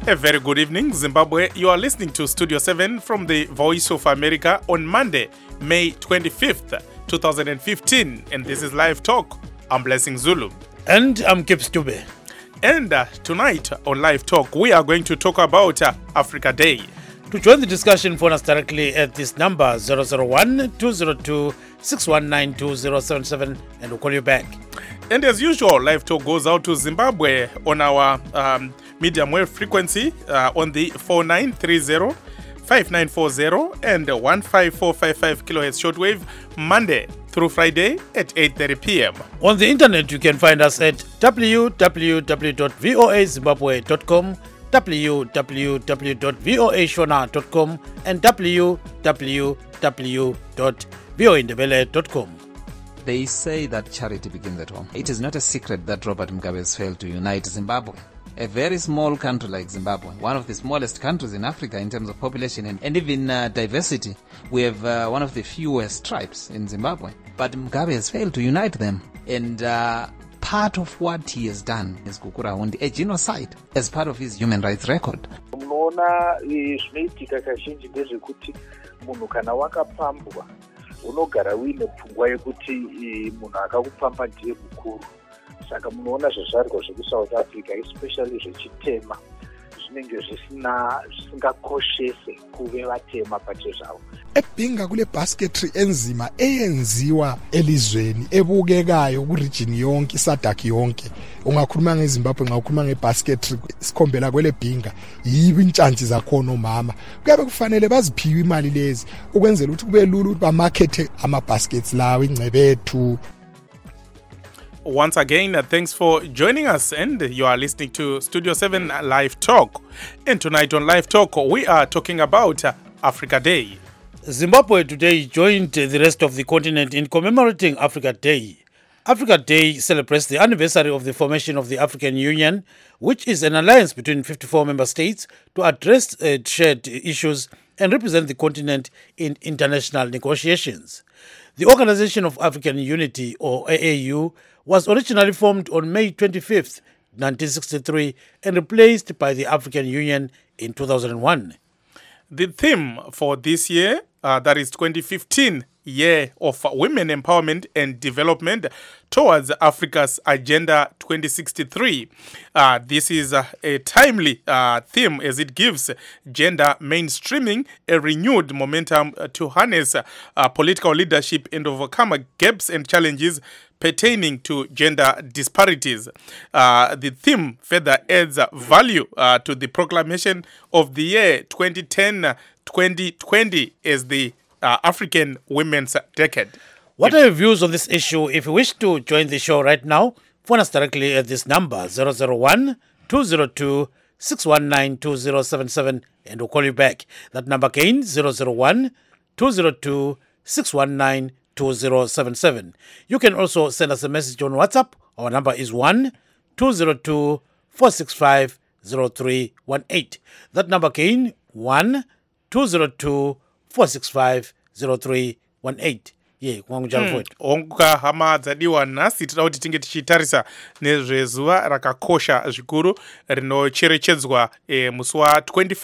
A very good evening, Zimbabwe. You are listening to Studio 7 from the Voice of America on Monday, May 25th, 2015. And this is Live Talk. I'm Blessing Zulu. And I'm Kip Stube. And tonight on Live Talk, we are going to talk about Africa Day. To join the discussion, phone us directly at this number 001-202-619-2077 and we'll call you back. And as usual, Live Talk goes out to Zimbabwe on our medium wave frequency on the 4930, 5940 and 15455 kilohertz shortwave, Monday through Friday at 8:30 p.m. On the internet, you can find us at www.voazimbabwe.com, www.voashona.com, and www.voindebele.com. They say that charity begins at home. It is not a secret that Robert Mugabe has failed to unite Zimbabwe. A very small country like Zimbabwe, one of the smallest countries in Africa in terms of population and even diversity. We have one of the fewest tribes in Zimbabwe. But Mugabe has failed to unite them. And part of what he has done is Kukurahundi, a genocide, as part of his human rights record. Unoona zvinoitika kazhinji ndezvekuti munhu kana wakapambwa unogara uine pfungwa yekuti munhu akakupamba ndiye mukuru. Saka munoona zvizvarwa zvekusouth Africa especially zvechitema zvinenge zvisingakoshese kuve vatema pachezvavo. Ebhinga kule basketry enzima eyenziwa elizweni ebukekayo kuregion yonke isadaki yonke. Ungakhuluma ngeZimbabwe ngakhuluma ngebasketry sikhombela kwele bhinga yibo intshantsi zakhona omama. Kuyabe kufanele baziphiwe imali lezi ukwenzela ukuthi kube lula ukuthi bamarket ama-baskets lawo ingcebethu. Once again, thanks for joining us, and you are listening to Studio 7 Live Talk. And tonight on Live Talk, we are talking about Africa Day. Zimbabwe today joined the rest of the continent in commemorating Africa Day. Africa Day celebrates the anniversary of the formation of the African Union, which is an alliance between 54 member states to address shared issues and represent the continent in international negotiations. The Organization of African Unity, or AAU, was originally formed on May 25th, 1963, and replaced by the African Union in 2001. The theme for this year, that is 2015, Year of Women Empowerment and Development towards Africa's Agenda 2063. This is a timely theme as it gives gender mainstreaming a renewed momentum to harness political leadership and overcome gaps and challenges pertaining to gender disparities. The theme further adds value to the proclamation of the year 2010-2020 as the African Women's Decade. What are your views on this issue? If you wish to join the show right now, phone us directly at this number 001-202-619-2077 and we'll call you back. That number again 001-202-619-2077. You can also send us a message on WhatsApp. Our number is 1-202-465-0318. That number again 1-202-465-0318. Onga hama dzadiwa nhasi tinoda kuti tinge tichitarisa nezvezuva rakakosha zvikuru rinocherechedzwa musi wa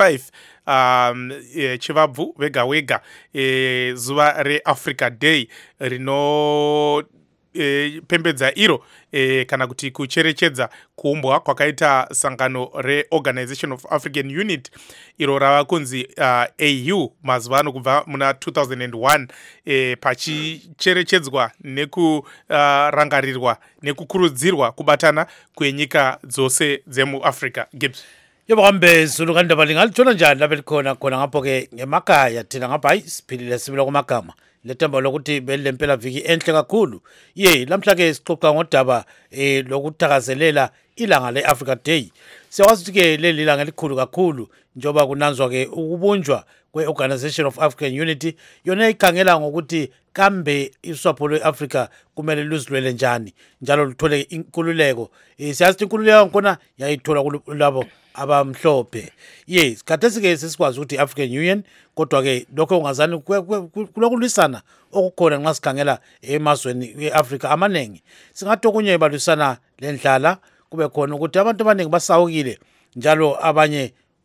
25 chivabvu vega wega, zuva reAfrica Day rino pembedza iro kana kuti kucherechedza kuumbwa kwakaita sangano reOrganization of African Unity iro rava kunzi AU mazuva ano kubva muna 2001, pachicherechedzwa nekurangarirwa nekukurudzirwa kubatana kwenyika dzose dzemuAfrica. Gibbs. Yebo kambe Zulu kandaba lingalithola njani lapha likhona ngapho ke ngemakhaya thina ngapha hayi siphilile sibila kumagama lethemba lokuthi belempela viki enhle kakhulu. Lamhla ke sixoxa ngodaba lokuthakazelela ilanga leAfrica Day. Siyawazi ukuthi ke leli langa elikhulu kakhulu njoba kunanzwa ke ukubunjwa kweOrganization of African Unity, yona ikhangela ngokuthi kambe iswapho lweAfrica kumele luzilwele njani njalo luthole inkululeko. Siyazi inkululeko ngona yayithola kulabo abamhlophe. Khathesi ke sesikwazi ukuthi African Union, kodwa ke lokho ungazani kulokulisana okukhona nxa sikhangela emazweni eAfrica amaningi. Singathi okunye balusana lendlala, kube khona ukuthi abantu abaningi basawukile njalo abanye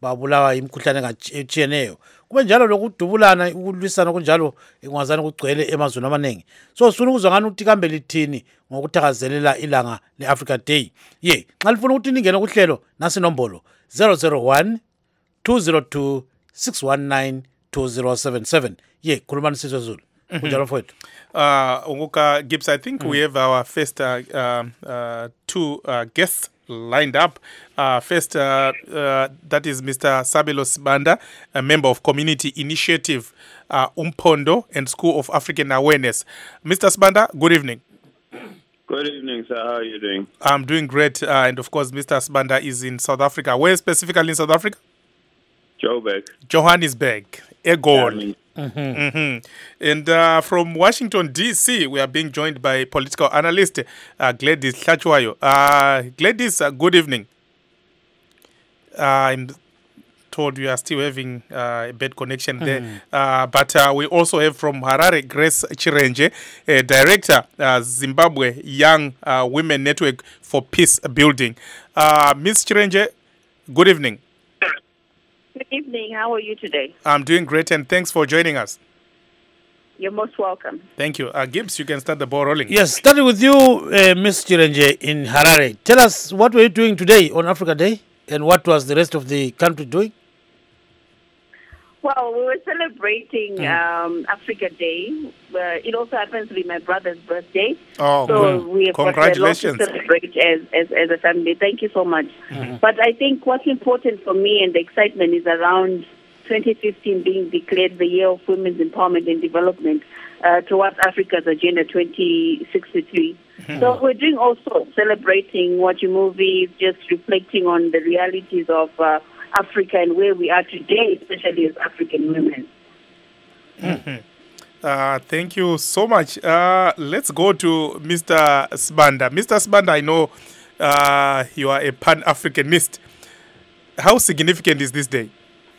babulawa imikhuhlane etshiyeneyo. Kube njalo lokudubulana ukulwisana kunjalo ingwazana kugcwele emazweni amaningi. So sifuna ukuzwa ngani ukuthi kambe lithini ngokuthakazelela ilanga le-Africa Day. Ye, nxa lifuna ukuthi ningene kuhlelo nasi nombolo 001 202 619 2077. Ye, khulumani Sizwe Zulu. Kunjalo mfowethu. Unguka Gibbs, I think we have our first two guests lined up. First, that is Mr. Sabelo Sibanda, a member of Community Initiative Umpondo and School of African Awareness. Mr. Sibanda, good evening. Good evening, sir. How are you doing? I'm doing great. And of course, Mr. Sibanda is in South Africa. Where specifically in South Africa? Johannesburg. Egoli. And from Washington, D.C., we are being joined by political analyst Gladys Hlachwayo. Gladys, good evening. I'm told you are still having a bad connection there. But we also have from Harare, Grace Chirenje, Director, Zimbabwe Young Women Network for Peace Building. Ms. Chirenje, good evening. Good evening. How are you today? I'm doing great, and thanks for joining us. You're most welcome. Thank you. Gibbs, you can start the ball rolling. Yes, starting with you, Ms. Chirenje in Harare. Tell us, what were you doing today on Africa Day, and what was the rest of the country doing? Well, we were celebrating Africa Day. It also happens to be my brother's birthday. Oh, so we have congratulations. got a lot to celebrate as a family. Thank you so much. But I think what's important for me and the excitement is around 2015 being declared the year of women's empowerment and development towards Africa's Agenda 2063. So we're doing also celebrating, watching movies, just reflecting on the realities of Africa and where we are today, especially as African women. Thank you so much. Let's go to Mr. Sibanda. Mr. Sibanda, I know you are a Pan-Africanist. How significant is this day?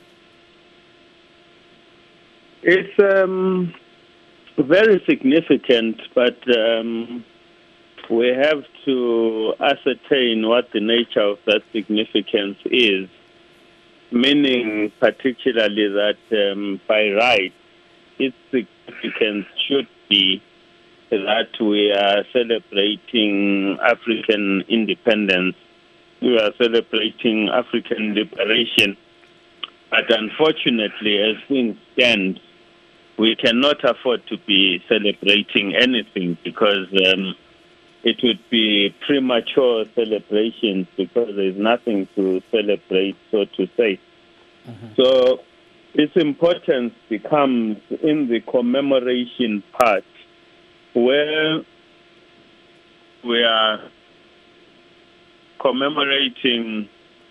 It's very significant, but we have to ascertain what the nature of that significance is, meaning particularly that by right, its significance should be that we are celebrating African independence, we are celebrating African liberation. But unfortunately, as things stand, we cannot afford to be celebrating anything because it would be premature celebrations because there's nothing to celebrate, so to say. So its importance becomes in the commemoration part where we are commemorating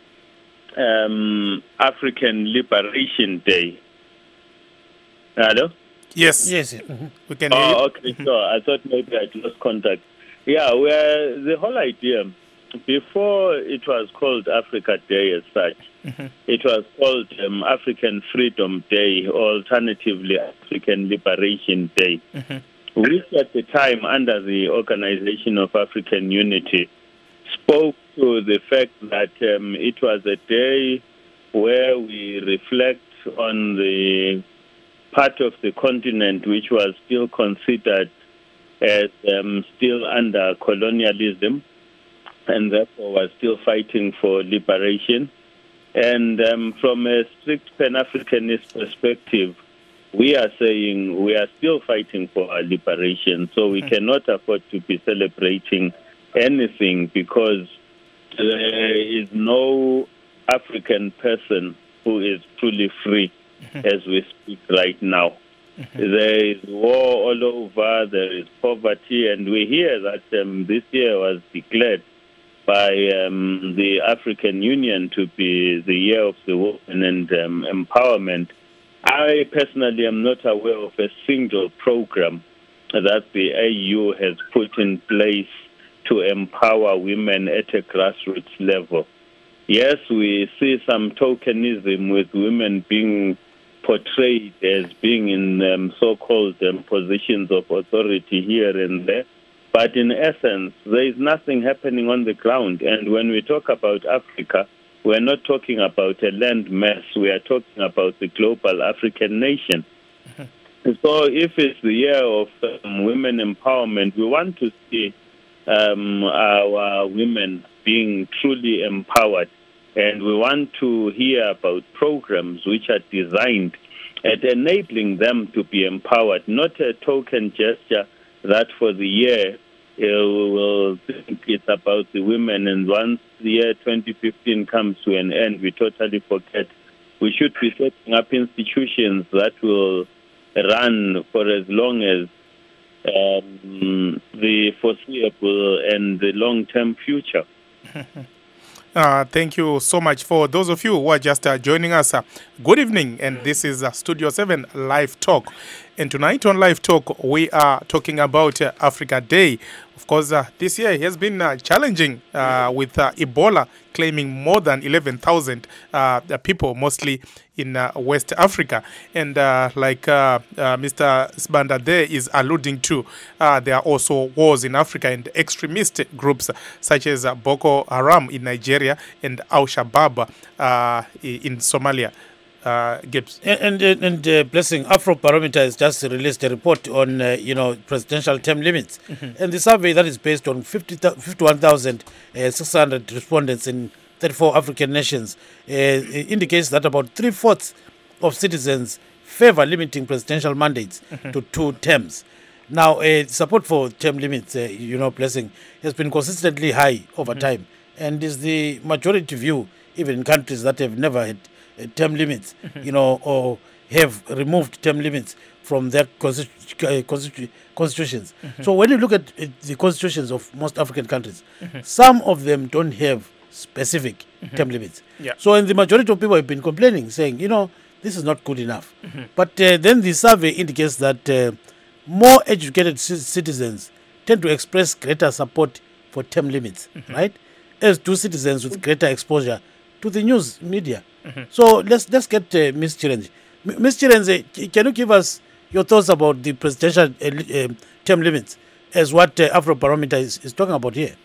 African Liberation Day. Hello? Yes. Yes. We can hear you. Okay, sure. I thought maybe I'd lost contact. Yeah, where the whole idea, before it was called Africa Day as such, it was called African Freedom Day, or alternatively African Liberation Day, which at the time, under the Organization of African Unity, spoke to the fact that it was a day where we reflect on the part of the continent which was still considered as still under colonialism and therefore was still fighting for liberation. And from a strict Pan-Africanist perspective, we are saying we are still fighting for our liberation, so we cannot afford to be celebrating anything because there is no African person who is truly free as we speak right now. There is war all over, there is poverty, and we hear that this year was declared by the African Union to be the year of the women and empowerment. I personally am not aware of a single program that the AU has put in place to empower women at a grassroots level. Yes, we see some tokenism with women being portrayed as being in so-called positions of authority here and there. But in essence, there is nothing happening on the ground. And when we talk about Africa, we're not talking about a land mass. We are talking about the global African nation. So if it's the year of women empowerment, we want to see our women being truly empowered. And we want to hear about programs which are designed at enabling them to be empowered, not a token gesture that for the year we will think it's about the women, and once the year 2015 comes to an end, we totally forget. We should be setting up institutions that will run for as long as the foreseeable and the long-term future. Thank you so much. For those of you who are just joining us, good evening, and this is Studio 7 Live Talk. And tonight on Live Talk, we are talking about Africa Day. Of course, this year has been challenging with Ebola claiming more than 11,000 people, mostly in West Africa. And like Mr. Sibanda there is alluding to, there are also wars in Africa and extremist groups such as Boko Haram in Nigeria and Al-Shabaab in Somalia. Gibbs. And Blessing, Afrobarometer has just released a report on presidential term limits, and the survey that is based on 51,600 respondents in 34 African nations indicates that about 3/4 of citizens favor limiting presidential mandates to 2 terms. Now, support for term limits, Blessing, has been consistently high over time, and is the majority view even in countries that have never had term limits, or have removed term limits from their constitutions. So when you look at the constitutions of most African countries, some of them don't have specific term limits. Yeah. So, and the majority of people have been complaining, saying, this is not good enough. But then the survey indicates that more educated citizens tend to express greater support for term limits, right? As do citizens with greater exposure to the news media. So let's get Ms. Chirenzi. Ms. Chirenzi, can you give us your thoughts about the presidential term limits as what Afrobarometer is talking about here?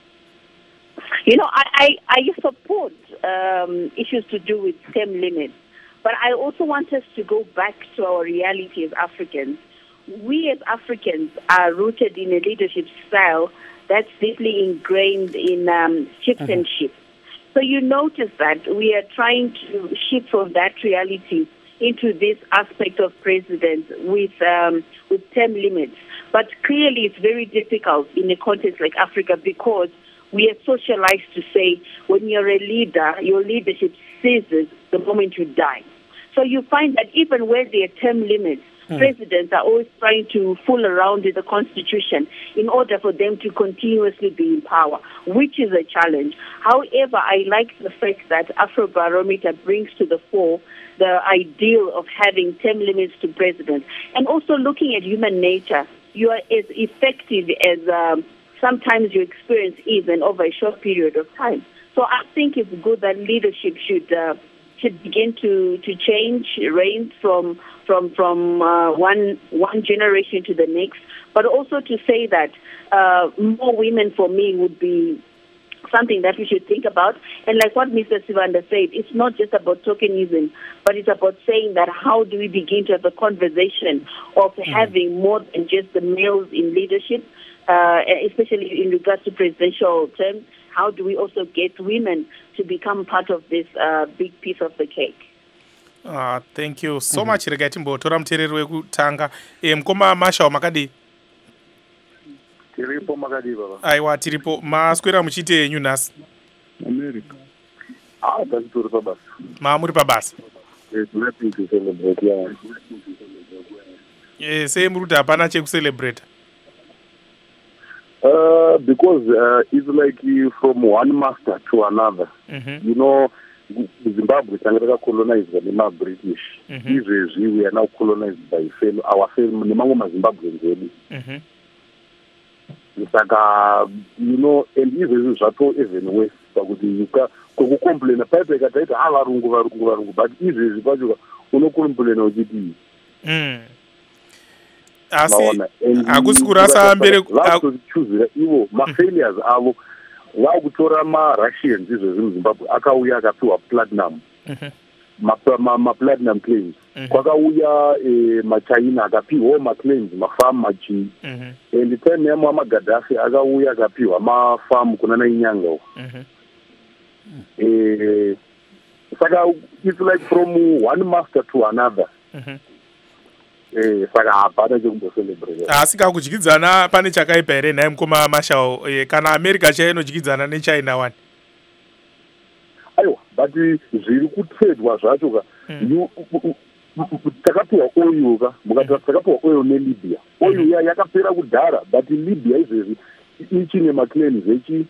I support issues to do with term limits, but I also want us to go back to our reality as Africans. We as Africans are rooted in a leadership style that's deeply ingrained in chieftainship. So you notice that we are trying to shift from that reality into this aspect of presidents with term limits. But clearly it's very difficult in a context like Africa because we are socialized to say when you're a leader, your leadership ceases the moment you die. So you find that even where there are term limits, presidents are always trying to fool around with the Constitution in order for them to continuously be in power, which is a challenge. However, I like the fact that Afrobarometer brings to the fore the ideal of having term limits to presidents. And also looking at human nature, you are as effective as sometimes your experience is and over a short period of time. So I think it's good that leadership should begin to change reins from one generation to the next, but also to say that more women for me would be something that we should think about. And like what Mr. Sibanda said, it's not just about tokenism, but it's about saying that how do we begin to have a conversation of having more than just the males in leadership, especially in regards to presidential terms. How do we also get women to become part of this big piece of the cake? Thank you so much. Regai timbotora mutereri wekutanga. Mkoma Masha makadi. Tiripo makadi baba. Aiwa tiripo maswera muchite yenyu nhasi. America. Tazituri pabasa. Muri pabasa. It's nothing to celebrate. Sei muruti hapana chekucelebrate. Because it's like from one master to another. Zimbabwe is colonized by the British. We are now colonized by our family. Zimbabweans. And even worse. You complain about but akusikurasa mbere failures avo vakutora ma-Russians izvo zimuzimbabwe akauya akapiwa platinum ma-platinum claims kwakauya machina akapiwawo maclaims mafarm machii and time yamo amagadhafi akauya akapiwa mafarm kuna nainyanga saka it's like from one master to another saka hapana chekumbocelebrate asikakudyidzana pane chakaipa here nhaye mukoma Marshall kana America chaiyo inodyidzana neChina one aiwa but zviri kutredwa zvacho ka takapiwa oil ka mukati takapiwa oil neLibya oil yakapera kudhara but Libya izvezvi ichine maclaims echi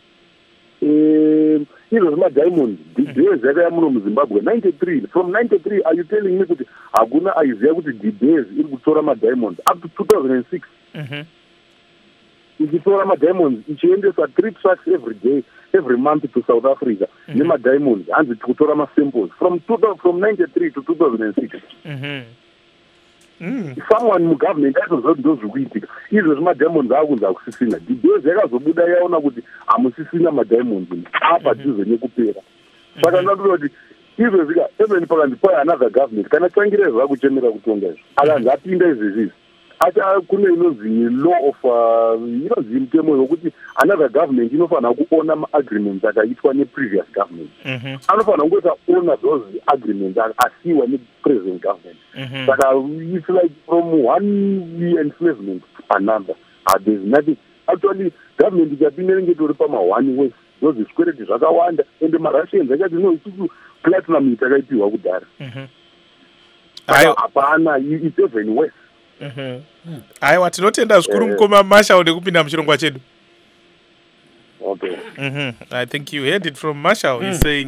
izvo zvemadiamond debes yakaya muno muzimbabwe 93 from 93 are you telling me kuti hakuna aiziva kuti debes iri kutora madiamond up to 2006 ichitora madiamonds ichiendesa 3 trucks every day every month to South Africa nemadiamonds hanzi tikutora masamples from 93 to 2006 someone mugovernment aitozoti ndozvikuitika izvo zvemadiamonds akunzi akusisina debes yakazobuda yaona kuti hamusisina madiamonds apa dhize nekupera saka ndatoda kuti izvo zvika even pakandipa another government kana tsvangire zvakuchemera kutonga izvo akanzi apinda izvezvizvi acha kune inonzi law of inonzi mutemo yokuti another government inofanira kuona ma-agreements akaitwa ne-previous government anofanira kungoita ona those agreements asiwa ne-present government saka it's like from one enslavement to another there's nothing actually government ikapinda inenge tori pama-one way those zvikwereti zvakawanda ende ma-Russians akati no isusu platinum itakaipiwa kudhara saka hapana it's even worse aiwa tinotenda zvikuru mukoma Marshall nekupinda muchirongwa chedu. Okay. I think you heard it from Marshall. He's saying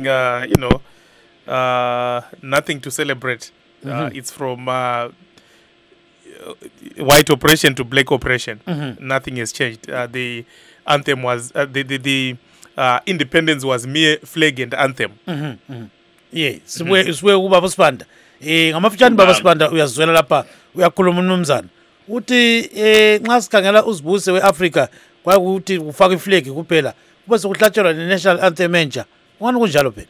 nothing to celebrate. It's from white oppression to black oppression. Nothing has changed. The anthem was the independence was mere flag and anthem. Yeah, siwe ubaba Sibanda. Ngamafutshane baba Sibanda uyazwela lapha uyakhuluma uMnumzana uthi nxa sikhangela uzibuse weAfrica kwakuthi ufaka iflag kuphela kube sokuhlatshelwa nenational anthem entsha ngani kunjalo phela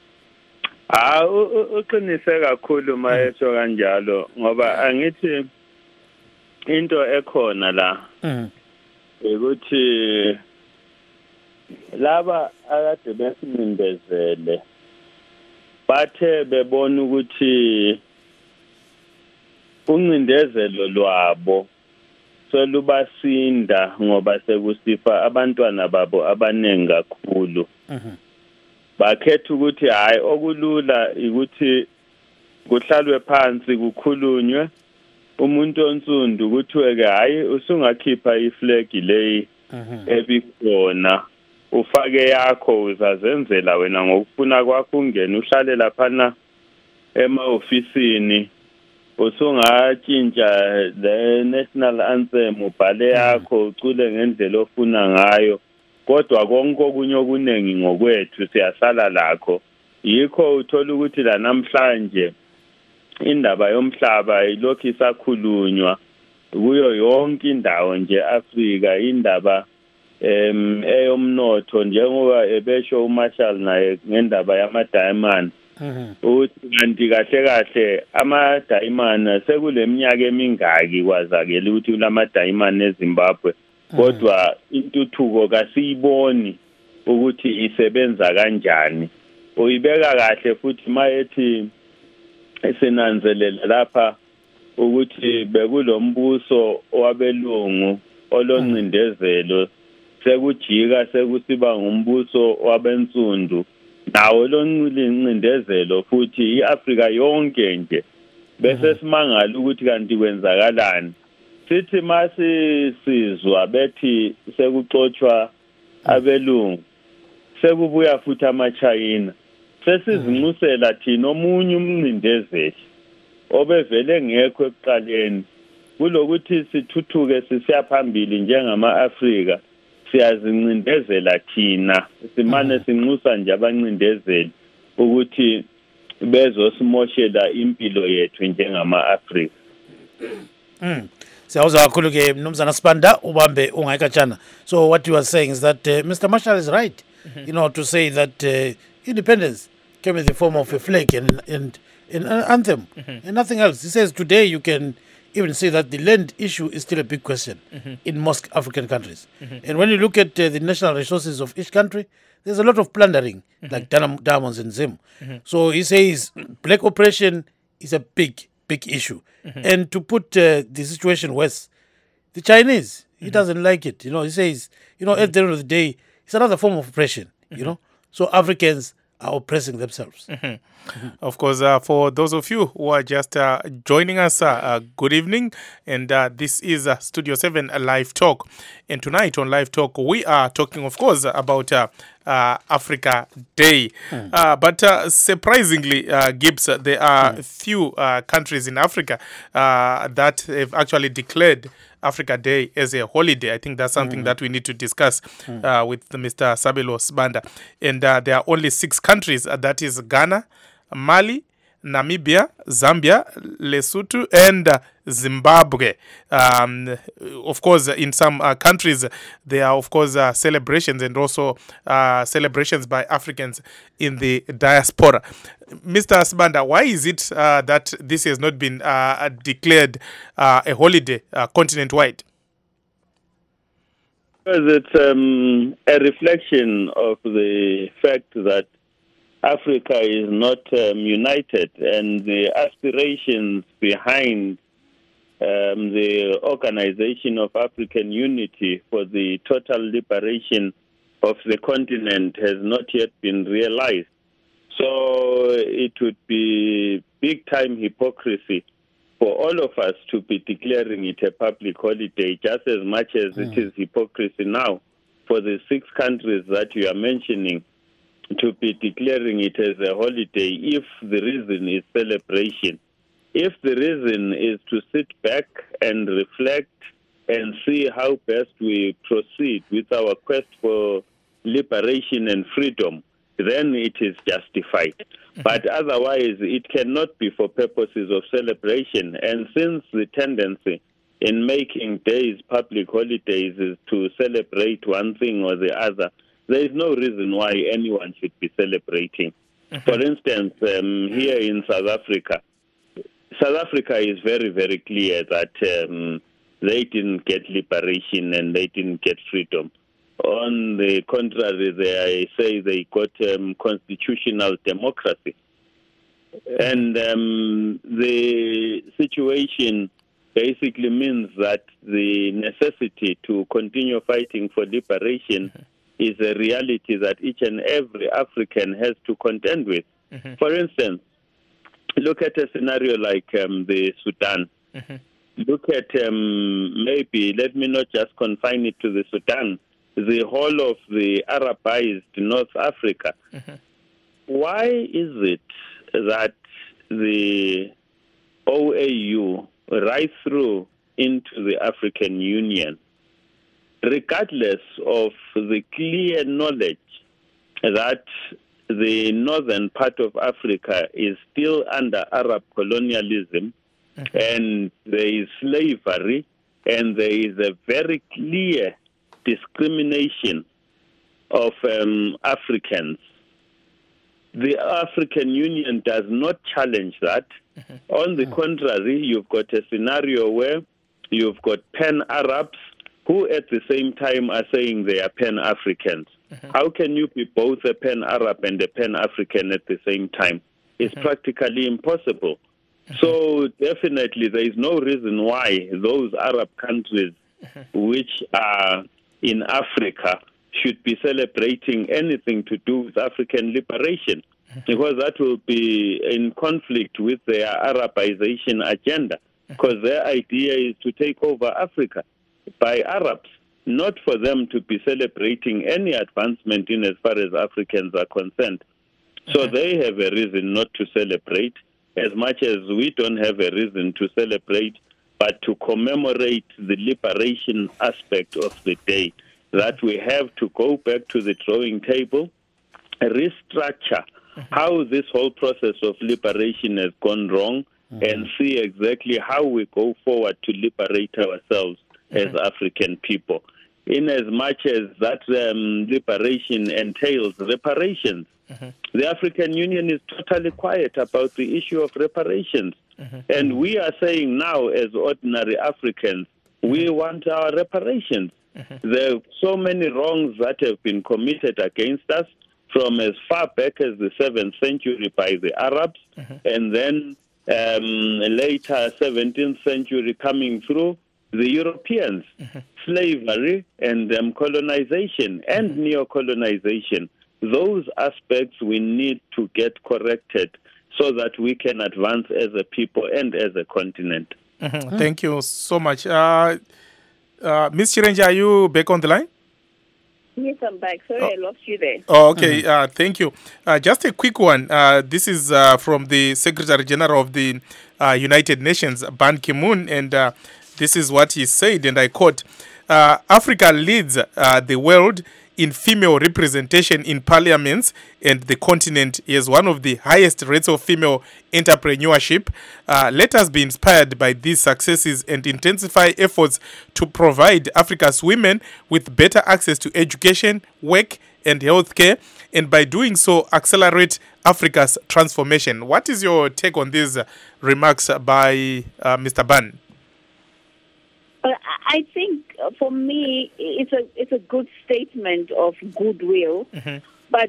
uqinise kakhulu mayetho kanjalo ngoba angithi into ekhona la ukuthi laba akade besimindezele bathe bebona ukuthi uncindezelo lwabo solubasinda ngoba sekusifa abantwana babo abanengi kakhulu bakhetha ukuthi hayi okulula ukuthi kuhlalwe phansi kukhulunywe umuntu onsundu kuthiwe ke hayi usungakhipha iflag leyi ebikhona ufake yakho uzazenzela wena ngokufuna kwakho ungene uhlale laphana ema-ofisini usungatshintsha the national anthem ubhale yakho ucule ngendlela ofuna ngayo kodwa konke okunye okuningi ngokwethu siyasala lakho yikho uthola ukuthi la namhlanje indaba yomhlaba ilokhu isakhulunywa kuyo yonke indawo nje Afrika indaba eyomnotho njengoba ebesho uMarshall naye ngendaba yama-diamond uthi kanti kahle kahle ama-diamond sekuleminyaka emingaki kwazakela ukuthi kulama-diamond eZimbabwe kodwa intuthuko kasiyiboni ukuthi isebenza kanjani uyibeka kahle futhi mayethi esenanzelela lapha ukuthi bekulombuso wabelungu oloncindezelo sekujika sekusiba ngumbuso wabensundu nawo loncindezelo futhi iAfrika yonke nje bese simangala ukuthi kanti kwenzakalani sithi masizwa bethi sekuxoxwa abelungu sekubuya futhi amaChina sesizinxusela thina omunye umncindezeli obevele ngekho ekuqaleni kulokuthi sithuthuke sisiyaphambili njengama-Afrika siyazincindezela thina simane sinxusa nje abancindezeli ukuthi bezosimoshela impilo yethu njengama-Afrika. Siyawuzwa kakhulu ke Mnumzana Sibanda ubambe ungayikatshana. So what you are saying is that Mr. Marshall is right, you know, to say that independence came in the form of a flag and an anthem and nothing else. He says today you can even see that the land issue is still a big question in most African countries. And when you look at the national resources of each country, there's a lot of plundering, like diamonds and Zim. So he says black oppression is a big issue. And to put the situation worse, the Chinese, he doesn't like it. You know, he says, you know, at the end of the day, it's another form of oppression, you know. So Africans are oppressing themselves. Of course, for those of you who are just joining us, good evening. And this is Studio 7 Live Talk. And tonight on Live Talk, we are talking, of course, about Africa Day. But surprisingly, Gibbs, there are few countries in Africa that have actually declared Africa Day as a holiday. I think that's something that we need to discuss with Mr. Sabelo Sibanda. And there are only 6 countries, that is Ghana, Mali, Namibia, Zambia, Lesotho, and Zimbabwe. Of course, in some countries, there are, of course, celebrations and also celebrations by Africans in the diaspora. Mr. Sibanda, why is it that this has not been declared a holiday continent-wide? Because it's a reflection of the fact that Africa is not united, and the aspirations behind the Organization of African Unity for the total liberation of the continent has not yet been realized. So it would be big-time hypocrisy for all of us to be declaring it a public holiday, just as much as it is hypocrisy now for the 6 countries that you are mentioning to be declaring it as a holiday if the reason is celebration. If the reason is to sit back and reflect and see how best we proceed with our quest for liberation and freedom, then it is justified. But otherwise, it cannot be for purposes of celebration. And since the tendency in making days public holidays is to celebrate one thing or the other, there is no reason why anyone should be celebrating. For instance, here in South Africa is very, very clear that they didn't get liberation and they didn't get freedom. On the contrary, they say they got constitutional democracy. And the situation basically means that the necessity to continue fighting for liberation is a reality that each and every African has to contend with. For instance, look at a scenario like the Sudan. Look at maybe, let me not just confine it to the Sudan, the whole of the Arabized North Africa. Why is it that the OAU, right through into the African Union, regardless of the clear knowledge that the northern part of Africa is still under Arab colonialism, and there is slavery, and there is a very clear discrimination of Africans, the African Union does not challenge that. On the contrary, you've got a scenario where you've got pan-Arabs who at the same time are saying they are pan-Africans. How can you be both a pan-Arab and a pan-African at the same time? It's practically impossible. So definitely there is no reason why those Arab countries which are in Africa should be celebrating anything to do with African liberation, because that will be in conflict with their Arabization agenda, because their idea is to take over Africa by Arabs, not for them to be celebrating any advancement in as far as Africans are concerned. So they have a reason not to celebrate, as much as we don't have a reason to celebrate, but to commemorate the liberation aspect of the day, that we have to go back to the drawing table, restructure how this whole process of liberation has gone wrong, and see exactly how we go forward to liberate ourselves as African people. In as much as that liberation entails reparations, the African Union is totally quiet about the issue of reparations. And we are saying now, as ordinary Africans, we want our reparations. There are so many wrongs that have been committed against us from as far back as the 7th century by the Arabs, and then later 17th century coming through the Europeans. Slavery and colonization and neo-colonization. Those aspects we need to get corrected so that we can advance as a people and as a continent. Thank you so much. Ms. Chirenje, are you back on the line? Yes, I'm back. Sorry, I lost you there. Oh, okay. Thank you. Just a quick one. This is from the Secretary General of the United Nations, Ban Ki-moon, and this is what he said, and I quote, Africa leads the world in female representation in parliaments, and the continent is one of the highest rates of female entrepreneurship. Let us be inspired by these successes and intensify efforts to provide Africa's women with better access to education, work, and healthcare, and by doing so, accelerate Africa's transformation. What is your take on these remarks by Mr. Ban? I think for me, it's a good statement of goodwill, but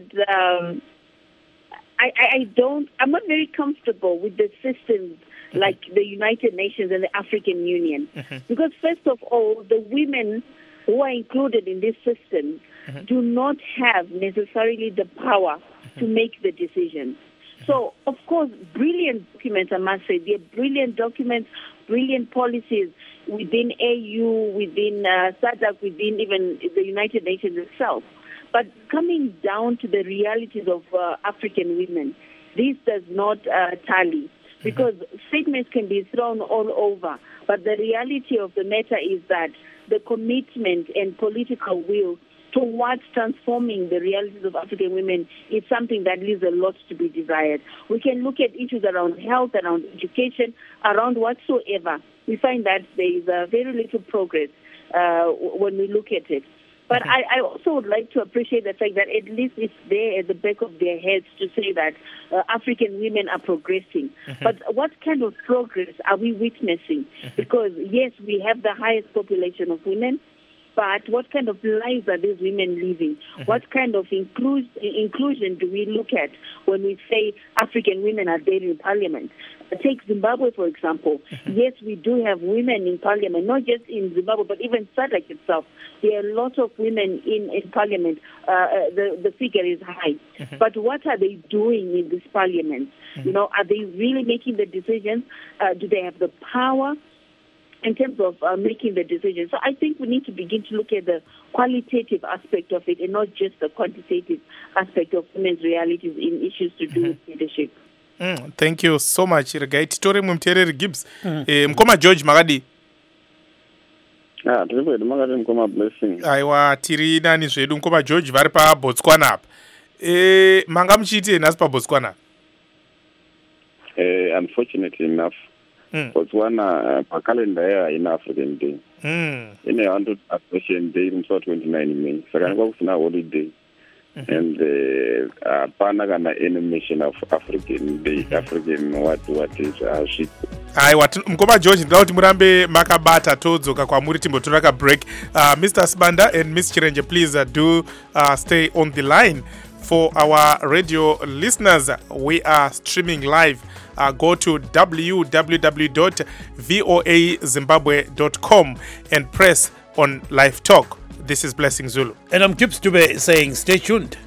I'm not very comfortable with the systems like the United Nations and the African Union, because first of all, the women who are included in these systems do not have necessarily the power to make the decisions. So, of course, brilliant documents, I must say. They're brilliant documents, brilliant policies within AU, within SADC, within even the United Nations itself. But coming down to the realities of African women, this does not tally, because statements can be thrown all over. But the reality of the matter is that the commitment and political will towards transforming the realities of African women is something that leaves a lot to be desired. We can look at issues around health, around education, around whatsoever. We find that there is very little progress when we look at it. But I also would like to appreciate the fact that at least it's there at the back of their heads to say that African women are progressing. But what kind of progress are we witnessing? Because, yes, we have the highest population of women, but what kind of lives are these women living? What kind of inclusion do we look at when we say African women are there in parliament? Take Zimbabwe, for example. Yes, we do have women in parliament, not just in Zimbabwe, but even SADC itself. There are a lot of women in parliament. The figure is high. But what are they doing in this parliament? You know, are they really making the decisions? Do they have the power in terms of making the decisions? So I think we need to begin to look at the qualitative aspect of it and not just the quantitative aspect of women's realities in issues to do with leadership. Thank you so much. Titori mumtereri Gibbs. Mkoma George Magadi. Tiri makati mkoma Blessing. Aiwa, tiri nani zvedu mkoma George vari pa Botswana apa. Manga muchiite nhasi pa Botswana? Unfortunately enough, Botswana pa calendar year in African Day. In a 100th Association Day in 29 May. Saka kusina holiday. And Panagana animation of African Day, African what is shit. Aiwa, mkoma George, ndau kuti murambe makabata todzoka kwamuri timbotora ka break. Mr. Sibanda and Ms. Chirenje, please do stay on the line. For our radio listeners, we are streaming live. Go to www.voazimbabwe.com and press on Live Talk. This is Blessing Zulu. And I'm Gibbs Dube saying stay tuned.